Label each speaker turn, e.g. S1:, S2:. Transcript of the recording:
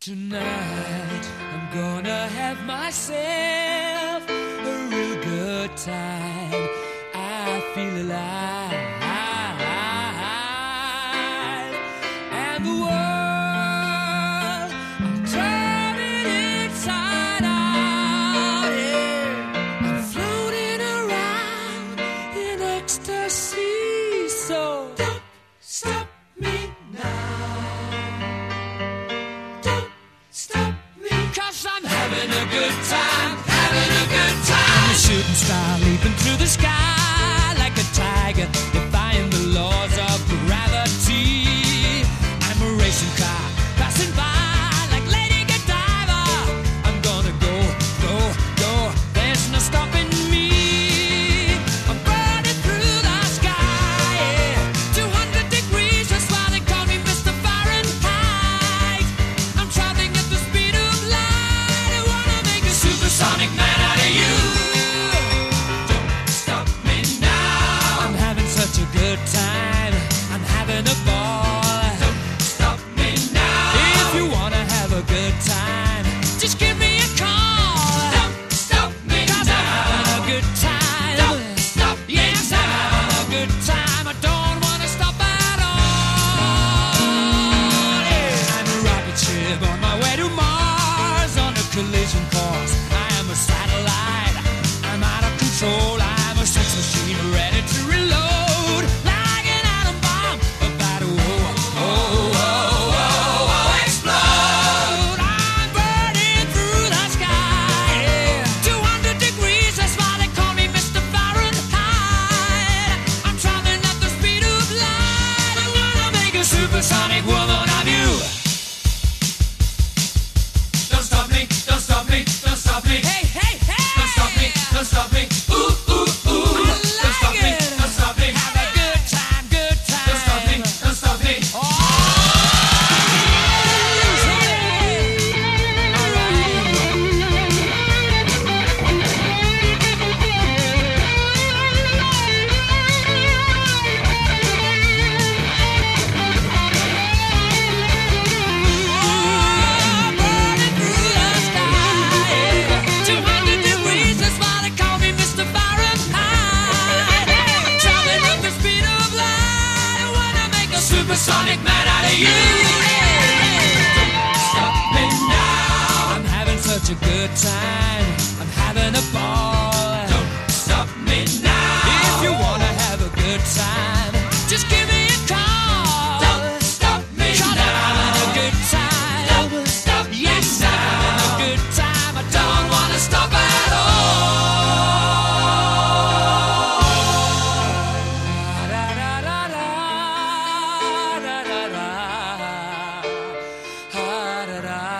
S1: Tonight I'm gonna have myself a real good time. I feel alive, and the world I'm turning inside out. Yeah, I'm floating around in ecstasy. So don't stop me now. I'm having a good time, having a good time. I'm a shooting star leaping through the sky like a tiger, defying the laws of gravity. I'm a racing car passing by like Lady Godiva. I'm gonna go, go, go. There's no stopping me. I'm burning through the sky, yeah. 200 degrees, that's why they call me Mr. Fahrenheit. I'm traveling at the speed of light. Supersonic man out of you. Don't stop me now. I'm having such a good time. I'm having a ball. Don't stop me now. If you wanna have a good time, just give me a call. Don't stop me now. 'Cause I'm having a good time. Don't stop me now. Yes, I'm having a good time. I don't wanna stop at all. Yeah. I'm a rocket ship on my way to Mars on a collision course. A satellite, I'm out of control. I'm a sex machine ready to reload, like an atom bomb about to explode. I'm burning through the sky, yeah. 200 degrees, that's why they call me Mr. Fahrenheit. I'm traveling at the speed of light. I'm gonna make a supersonic woman of you. Don't stop me, don't stop me, don't stop me. Hey, hey, hey! Don't stop me, don't stop me. Ooh, ooh, ooh. Don't stop me, don't stop me. Have a good time, good time. Don't stop me, don't stop me. Oh! Supersonic man out of you. Don't stop me now. I'm having such a good time. I'm having a ball. Don't stop me now. If you wanna have a good time, just give me a call. Don't stop me now. 'Cause I'm having a good time. Don't stop me now. Yes, I'm having a good time. I don't wanna stop at all. Da da da.